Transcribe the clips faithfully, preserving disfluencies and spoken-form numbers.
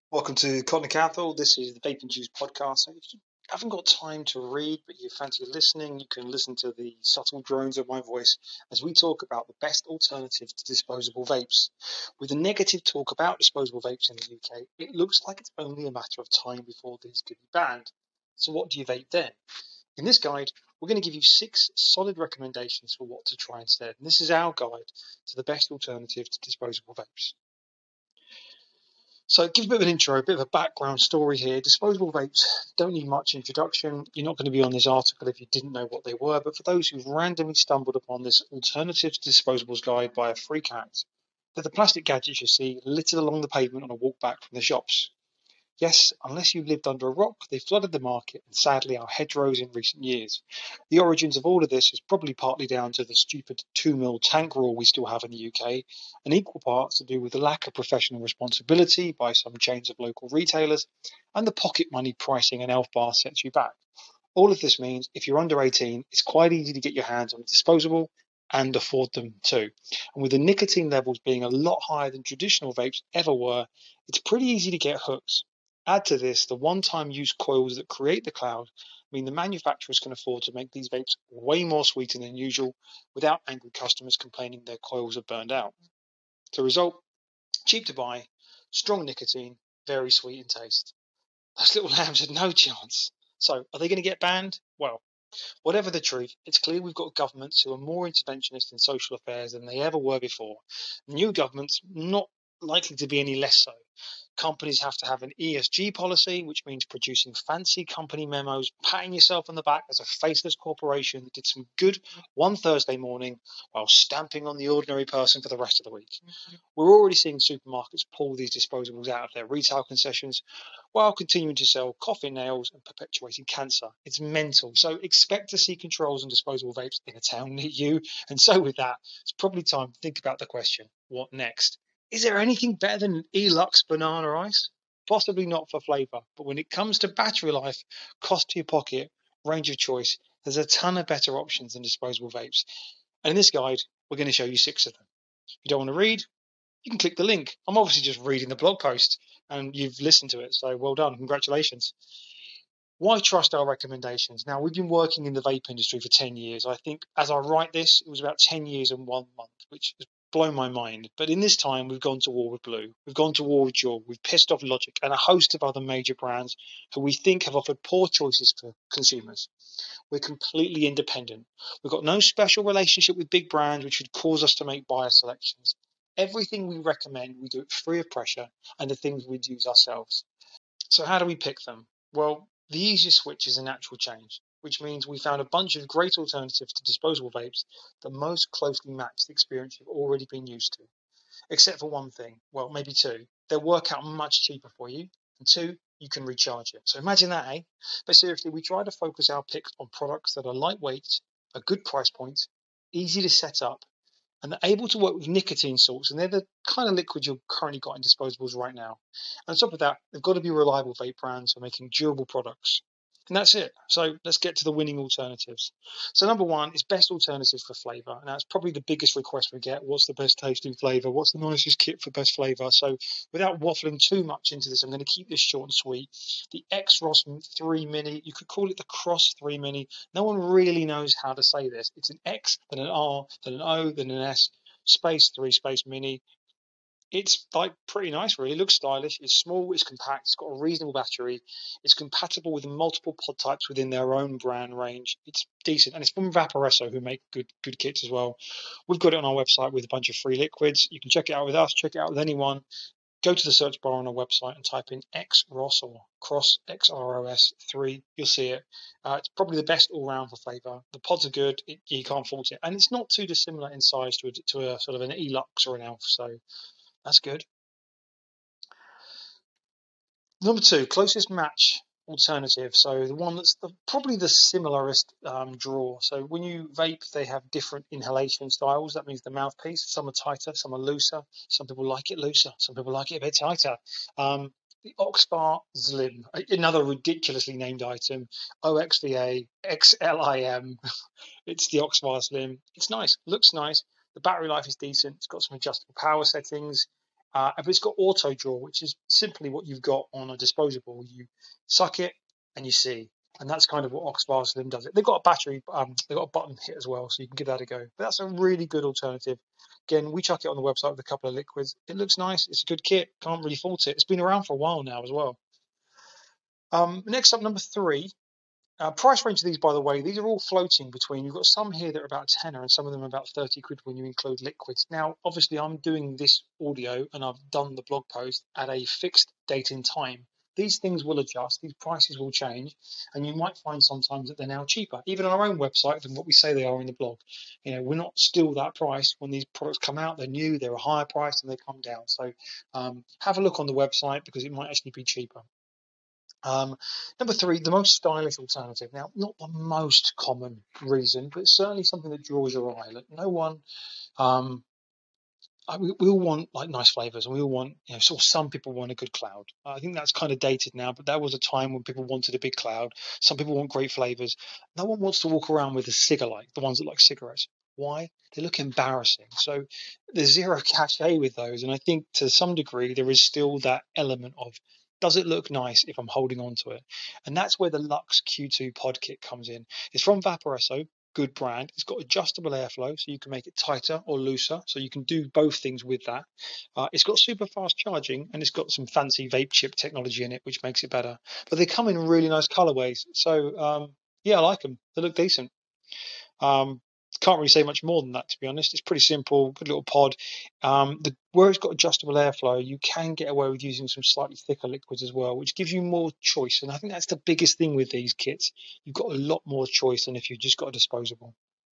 Welcome to Cotton Cathal. This is the Vaping Juice podcast. So if you haven't got time to read, but you fancy listening, you can listen to the subtle drones of my voice as we talk about the best alternative to disposable vapes. With the negative talk about disposable vapes in the U K, it looks like it's only a matter of time before these could be banned. So what do you vape then? In this guide, we're going to give you six solid recommendations for what to try instead. And this is our guide to the best alternative to disposable vapes. So give a bit of an intro, a bit of a background story here. Disposable vapes don't need much introduction. You're not going to be on this article if you didn't know what they were, but for those who've randomly stumbled upon this alternative to disposables guide by a freak act, they're the plastic gadgets you see littered along the pavement on a walk back from the shops. Yes, unless you lived under a rock, they flooded the market and sadly our hedgerows in recent years. The origins of all of this is probably partly down to the stupid two mil tank rule we still have in the U K, and equal parts to do with the lack of professional responsibility by some chains of local retailers, and the pocket money pricing an elf bar sets you back. All of this means if you're under eighteen, it's quite easy to get your hands on a disposable and afford them too. And with the nicotine levels being a lot higher than traditional vapes ever were, it's pretty easy to get hooked. Add to this the one-time use coils that create the cloud mean the manufacturers can afford to make these vapes way more sweeter than usual without angry customers complaining their coils are burned out. The result, cheap to buy, strong nicotine, very sweet in taste. Those little lambs had no chance. So are they going to get banned? Well, whatever the truth, it's clear we've got governments who are more interventionist in social affairs than they ever were before. New governments not likely to be any less so. Companies have to have an E S G policy, which means producing fancy company memos, patting yourself on the back as a faceless corporation that did some good one Thursday morning while stamping on the ordinary person for the rest of the week. Mm-hmm. We're already seeing supermarkets pull these disposables out of their retail concessions while continuing to sell coffin nails and perpetuating cancer. It's mental. So expect to see controls on disposable vapes in a town near you. And so with that, it's probably time to think about the question, what next? Is there anything better than Elux banana ice? Possibly not for flavour, but when it comes to battery life, cost to your pocket, range of choice, there's a ton of better options than disposable vapes. And in this guide, we're going to show you six of them. If you don't want to read, you can click the link. I'm obviously just reading the blog post and you've listened to it, so well done, congratulations. Why trust our recommendations? Now, we've been working in the vape industry for ten years. I think as I write this, it was about ten years and one month, which has blown my mind. But in this time, we've gone to war with Blue. We've gone to war with Juul. We've pissed off Logic and a host of other major brands who we think have offered poor choices for consumers. We're completely independent. We've got no special relationship with big brands which would cause us to make buyer selections. Everything we recommend, we do it free of pressure, and the things we'd use ourselves. So how do we pick them? Well, the easiest switch is a natural change, which means we found a bunch of great alternatives to disposable vapes that most closely match the experience you've already been used to. Except for one thing, well, maybe two. They'll work out much cheaper for you, and two, you can recharge it. So imagine that, eh? But seriously, we try to focus our picks on products that are lightweight, a good price point, easy to set up, and they're able to work with nicotine salts, and they're the kind of liquid you've currently got in disposables right now. And on top of that, they've got to be reliable vape brands for making durable products. And that's it. So let's get to the winning alternatives. So number one is best alternatives for flavour. And that's probably the biggest request we get. What's the best tasting flavour? What's the nicest kit for best flavour? So without waffling too much into this, I'm going to keep this short and sweet. The X-Ross three Mini, you could call it the Cross three Mini. No one really knows how to say this. It's an X, then an R, then an O, then an S, space three, space Mini. It's like pretty nice, really. It looks stylish. It's small, it's compact, it's got a reasonable battery. It's compatible with multiple pod types within their own brand range. It's decent, and it's from Vaporesso, who make good good kits as well. We've got it on our website with a bunch of free liquids. You can check it out with us, check it out with anyone. Go to the search bar on our website and type in X-Ross or Cross X R O S three. You'll see it. Uh, it's probably the best all-round for flavour. The pods are good. It, you can't fault it. And it's not too dissimilar in size to a, to a sort of an Elux or an Elf, so that's good. Number two, closest match alternative. So the one that's the, probably the similarest um, draw. So when you vape, they have different inhalation styles. That means the mouthpiece. Some are tighter, some are looser. Some people like it looser. Some people like it a bit tighter. Um, the Oxfar Slim, another ridiculously named item. O X V A, X L I M. It's the Oxfar Slim. It's nice. Looks nice. The battery life is decent. It's got some adjustable power settings. Uh, but it's got auto draw, which is simply what you've got on a disposable. You suck it and you see, and that's kind of what Oxbar Slim does. It. They've got a battery, um, they've got a button hit as well, so you can give that a go. But that's a really good alternative. Again, we chuck it on the website with a couple of liquids. It looks nice. It's a good kit. Can't really fault it. It's been around for a while now as well. Um, next up, number three. Uh, price range of these, by the way, these are all floating between, you've got some here that are about tenner and some of them are about thirty quid when you include liquids. Now, obviously, I'm doing this audio and I've done the blog post at a fixed date in time. These things will adjust, these prices will change, and you might find sometimes that they're now cheaper, even on our own website than what we say they are in the blog. You know, we're not still that price. When these products come out, they're new, they're a higher price, and they come down. So um, have a look on the website because it might actually be cheaper. Um, number three, the most stylish alternative. Now, not the most common reason, but certainly something that draws your eye. Look, no one, um, I, we, we all want like nice flavors, and we all want, you know, sort of some people want a good cloud. I think that's kind of dated now, but that was a time when people wanted a big cloud. Some people want great flavors. No one wants to walk around with a cigarette, the ones that like cigarettes. Why? They look embarrassing. So there's zero cachet with those, and I think to some degree there is still that element of, does it look nice if I'm holding on to it? And that's where the Lux Q two Pod Kit comes in. It's from Vaporesso, good brand. It's got adjustable airflow, so you can make it tighter or looser. So you can do both things with that. Uh, it's got super fast charging, and it's got some fancy vape chip technology in it, which makes it better. But they come in really nice colorways. So um, yeah, I like them. They look decent. Um, can't really say much more than that, to be honest. It's pretty simple, good little pod. Um, the, where it's got adjustable airflow, you can get away with using some slightly thicker liquids as well, which gives you more choice. And I think that's the biggest thing with these kits. You've got a lot more choice than if you've just got a disposable.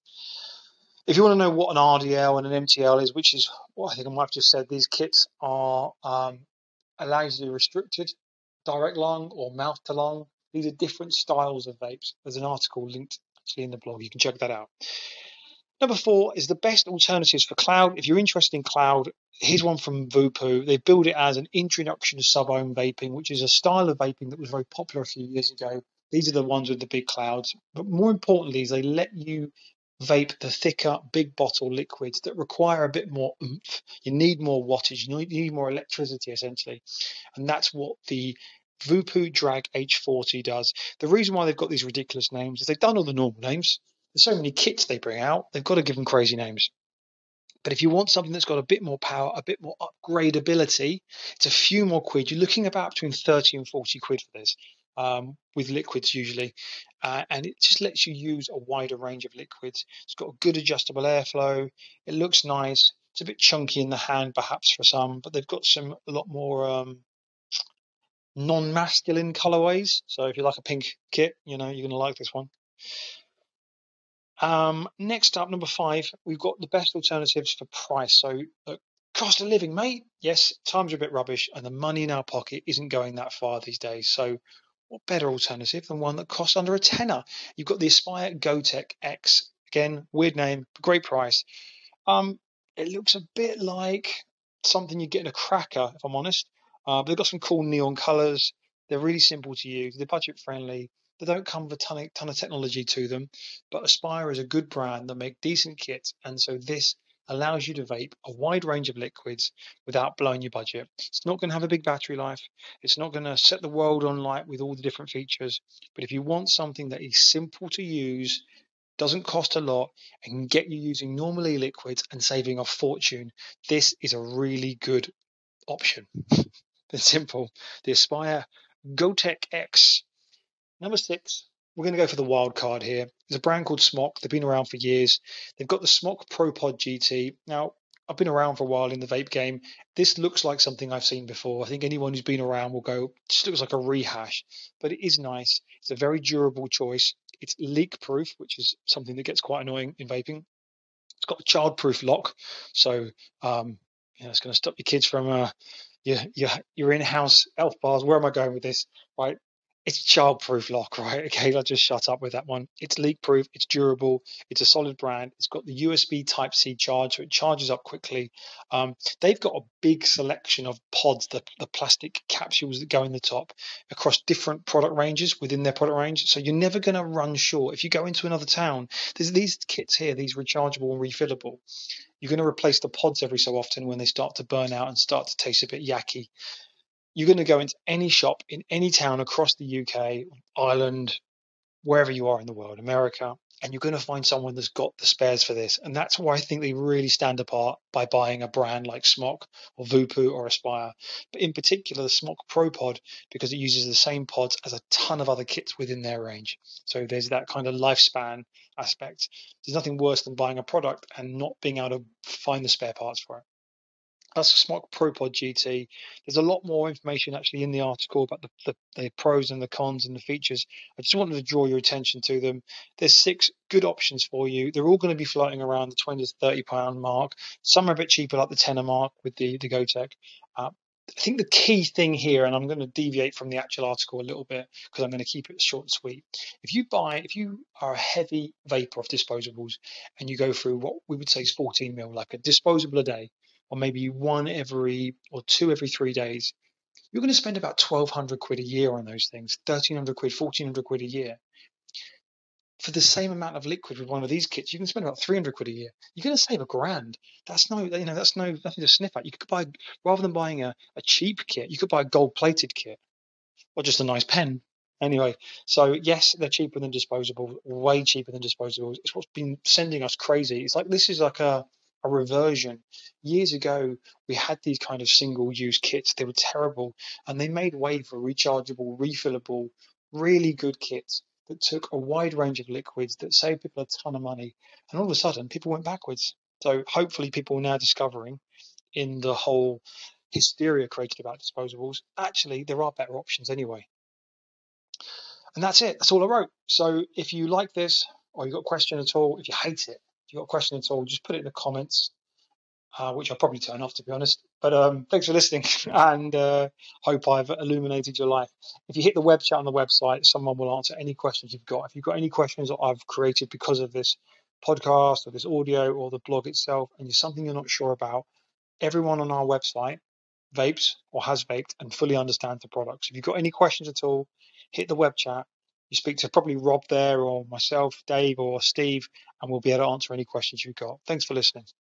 If you want to know what an R D L and an M T L is, which is what I think I might have just said, these kits are um, allows you restricted, direct lung or mouth to lung. These are different styles of vapes. There's an article linked actually in the blog. You can check that out. Number four is the best alternatives for cloud. If you're interested in cloud, here's one from Voopoo. They build it as an introduction to sub-ohm vaping, which is a style of vaping that was very popular a few years ago. These are the ones with the big clouds. But more importantly, is they let you vape the thicker, big bottle liquids that require a bit more oomph. You need more wattage. You need more electricity, essentially. And that's what the Voopoo Drag H forty does. The reason why they've got these ridiculous names is they've done all the normal names. There's so many kits they bring out, they've got to give them crazy names. But if you want something that's got a bit more power, a bit more upgradability, it's a few more quid. You're looking about between thirty and forty quid for this, um, with liquids usually. Uh, and it just lets you use a wider range of liquids. It's got a good adjustable airflow. It looks nice. It's a bit chunky in the hand, perhaps, for some, but they've got some a lot more um, non-masculine colorways. So if you like a pink kit, you know, you're going to like this one. Um, next up, number five, we've got the best alternatives for price. So uh, cost of living, mate. Yes, times are a bit rubbish and the money in our pocket isn't going that far these days. So what better alternative than one that costs under a tenner? You've got the Aspire GoTech X. Again, weird name, great price. Um, it looks a bit like something you get in a cracker, if I'm honest. Uh, but they've got some cool neon colors. They're really simple to use. They're budget friendly. They don't come with a ton of, ton of technology to them, but Aspire is a good brand that make decent kits, and so this allows you to vape a wide range of liquids without blowing your budget. It's not going to have a big battery life. It's not going to set the world on light with all the different features, but if you want something that is simple to use, doesn't cost a lot, and can get you using normal e-liquids and saving a fortune, this is a really good option. It's simple. The Aspire GoTech X. Number six, we're going to go for the wild card here. There's a brand called Smok. They've been around for years. They've got the Smok ProPod G T. Now, I've been around for a while in the vape game. This looks like something I've seen before. I think anyone who's been around will go, this looks like a rehash, but it is nice. It's a very durable choice. It's leak proof, which is something that gets quite annoying in vaping. It's got a child proof lock. So, um, you know, it's going to stop your kids from uh, your, your, your in-house elf bars. Where am I going with this? Right. It's child-proof lock, right? Okay, I'll just shut up with that one. It's leak-proof, it's durable, it's a solid brand. It's got the U S B Type-C charge, so it charges up quickly. Um, they've got a big selection of pods, the, the plastic capsules that go in the top, across different product ranges within their product range. So you're never going to run short. If you go into another town, there's these kits here, these rechargeable and refillable. You're going to replace the pods every so often when they start to burn out and start to taste a bit yucky. You're going to go into any shop in any town across the U K, Ireland, wherever you are in the world, America, and you're going to find someone that's got the spares for this. And that's why I think they really stand apart by buying a brand like Smok or Voopoo or Aspire. But in particular, the Smok Pro Pod, because it uses the same pods as a ton of other kits within their range. So there's that kind of lifespan aspect. There's nothing worse than buying a product and not being able to find the spare parts for it. That's the Smok Pro Pod G T. There's a lot more information actually in the article about the, the, the pros and the cons and the features. I just wanted to draw your attention to them. There's six good options for you. They're all going to be floating around the twenty to thirty pound mark. Some are a bit cheaper, like the tenner mark with the, the Gotek. Uh, I think the key thing here, and I'm going to deviate from the actual article a little bit because I'm going to keep it short and sweet. If you buy, if you are a heavy vapor of disposables and you go through what we would say is fourteen mil, like a disposable a day, or maybe one every or two every three days, you're going to spend about twelve hundred quid a year on those things, thirteen hundred quid, fourteen hundred quid a year. For the same amount of liquid with one of these kits, you can spend about three hundred quid a year. You're going to save a grand. That's no, you know, that's no nothing to sniff at. You could buy, rather than buying a, a cheap kit, you could buy a gold-plated kit or just a nice pen. Anyway, so yes, they're cheaper than disposable, way cheaper than disposables. It's what's been sending us crazy. It's like this is like a a reversion. Years ago, we had these kind of single-use kits. They were terrible, and they made way for rechargeable, refillable, really good kits that took a wide range of liquids that saved people a ton of money. And all of a sudden, people went backwards. So hopefully, people are now discovering in the whole hysteria created about disposables, actually, there are better options anyway. And that's it. That's all I wrote. So if you like this, or you've got a question at all, if you hate it, if you've got a question at all, just put it in the comments, uh, which I'll probably turn off, to be honest. But um, thanks for listening, and uh, hope I've illuminated your life. If you hit the web chat on the website, someone will answer any questions you've got. If you've got any questions that I've created because of this podcast or this audio or the blog itself, and there's something you're not sure about, everyone on our website vapes or has vaped and fully understands the products. If you've got any questions at all, hit the web chat. You speak to probably Rob there or myself, Dave or Steve, and we'll be able to answer any questions you've got. Thanks for listening.